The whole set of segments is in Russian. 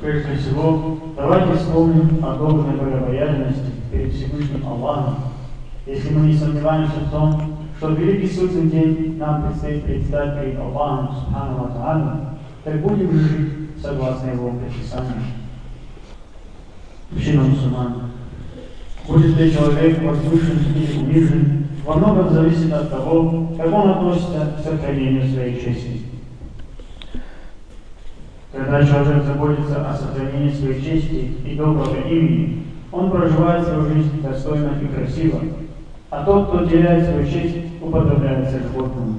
Прежде всего, давайте вспомним о должной богобоязненности перед Всевышним Аллахом. Если мы не сомневаемся в том, что в великий судный день нам предстоит предстать перед Аллахом Субхану ва Тааля, так будем жить согласно Его предписаниям. Мужчина мусульман, будет ли человек возвышен или унижен, во многом зависит от того, как он относится к сохранению своей чести. Когда человек заботится о сохранении своей чести и доброго имени, он проживает свою жизнь достойно и красиво, а тот, кто теряет свою честь, уподобляется животному.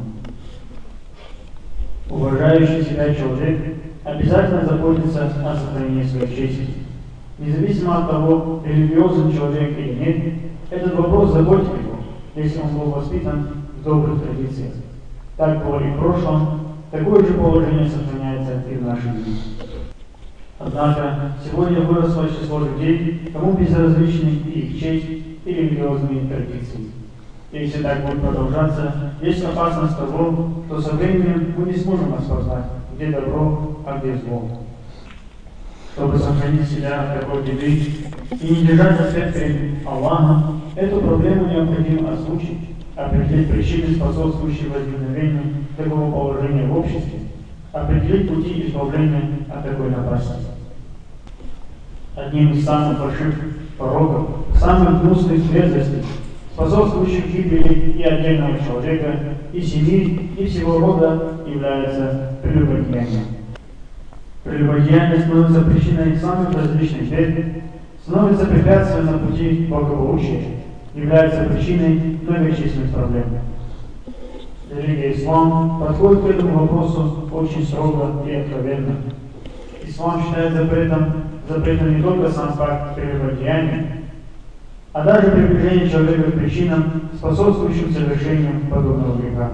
Уважающий себя человек обязательно заботится о сохранении своей чести. Независимо от того, религиозен человек или нет, этот вопрос заботит его, если он был воспитан в добрых традициях. Так было и в прошлом, такое же положение сохраняется и в нашей жизни. Однако, сегодня выросло число людей, кому безразличны и их честь, и религиозные традиции. И если так будет продолжаться, есть опасность того, что со временем мы не сможем распознать, где добро, а где зло. Чтобы сохранить себя от такой беды и не держать ответ перед Аллахом, эту проблему необходимо озвучить, определить причины, способствующие возникновению такого положения в обществе, определить пути избавления от такой напасти. Одним из самых больших пороков, самых гнусных мерзостей, способствующих гибели и отдельного человека, и семьи, и всего рода, является прелюбодеяние. Прелюбодеяние становится причиной самых различных бед, становится препятствием на пути благополучия, является причиной многочисленных проблем. Религия ислам подходит к этому вопросу очень строго и откровенно. Ислам считает запретом не только сам факт прелюбодеяния, а даже приближение человека к причинам, способствующим совершению подобного греха.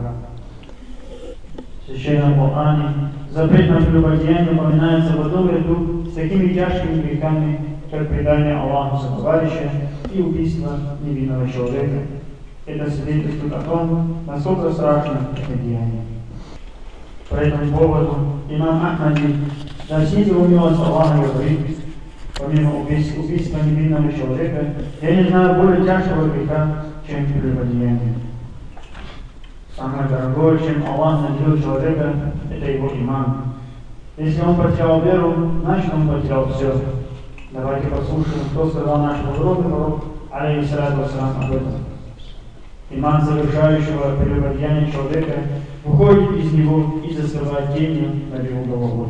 В Священном Коране запрет на прелюбодеяние упоминается в одном ряду с такими тяжкими грехами, как предание Аллаху сотоварища и убийство невинного человека. Это свидетельствует о том, насколько страшно это деяние. По этому поводу имам Ахмади, да снизу его милость Аллаха, говорит: помимо убийства невинного человека, я не знаю более тяжкого греха, чем прелюбодеяние. Самое дорогое, чем Аллах наделил человека, это его иман. Если он потерял веру, значит он потерял все. Давайте послушаем, что сказал наш благородный пророк, алейхиссалату вассалам, об этом. Иман совершающего прелюбодеяние человека выходит из него и застывает тенью над его головой.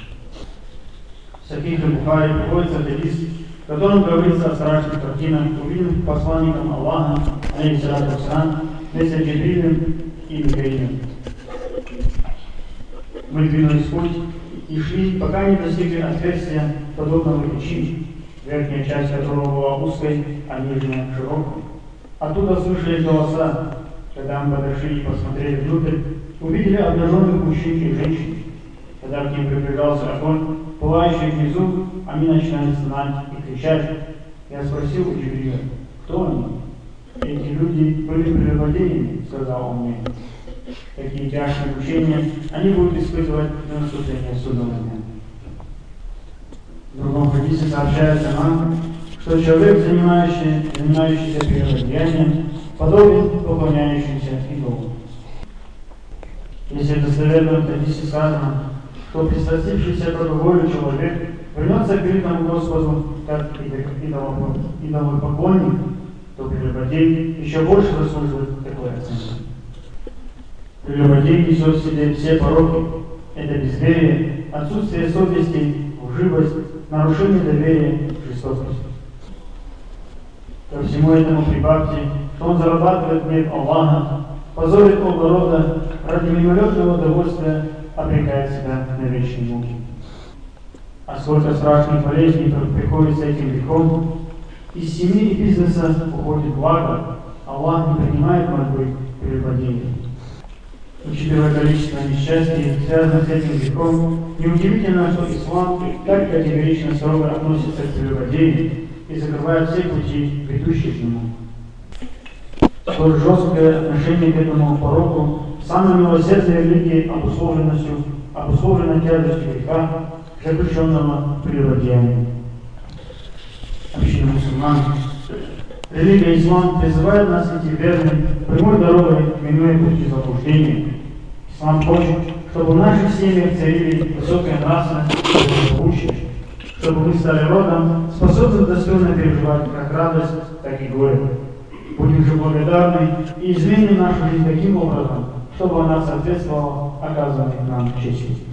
В Сахих аль-Бухари приводится хадис, в котором говорится о страшных картинах, увиденных посланником Аллаха, алейхиссалату вассалам, вместе с Джибрилем и Микаилем. Мы двинулись в путь и шли, пока не достигли отверстия подобного печи, верхняя часть которого была узкой, а нижняя широкой. Оттуда слышали голоса. Когда мы подошли и посмотрели внутрь, увидели обнаженных мужчин и женщин. Когда к ним приближался огонь, пылающий внизу, они начинали стонать и кричать. Я спросил у Джибриля: кто они? Эти люди были прелюбодеями, сказал он мне. Такие тяжкие мучения они будут испытывать до наступления судного дня. В другом хадисе сообщается нам, что человек, занимающийся прелюбодеянием, подобен поклоняющимся идолу. Если достоверно в хадисе сказано, что пристрастившийся к алкоголю человек вернется к великому Господу как идолопоклонник, то прелюбодей еще больше заслуживает такой оценки. Прелюбодей несет в себе все пороки. Это безверие, отсутствие совести, лживость, нарушение доверия, жестокость. Ко всему этому прибавьте, что он зарабатывает гнев Аллаха, позорит оба рода, ради мимолетного удовольствия обрекает себя на вечные муки. А сколько страшных болезней приходит с этим грехом, из семьи и бизнеса уходит благо, Аллах не принимает мольбы прелюбодеяния. Учитывая количество несчастий, связанных с этим грехом, неудивительно, что ислам так категорично строго относится к прелюбодеянию и закрывает все пути, ведущие к нему. Столь жесткое отношение к этому пороку, самой милосердной религии обусловлено тяжестью греха, запрещенного прелюбодеяния. Община мусульман, религия ислам призывает нас идти верной, прямой дорогой, минуя пути заблуждения. Ислам хочет, чтобы в наших семьях царили высокая нравственность и благополучие, чтобы мы стали родом, способным достойно переживать как радость, так и горе. Будем же благодарны и изменим нашу жизнь таким образом, чтобы она соответствовала оказанной нам чести.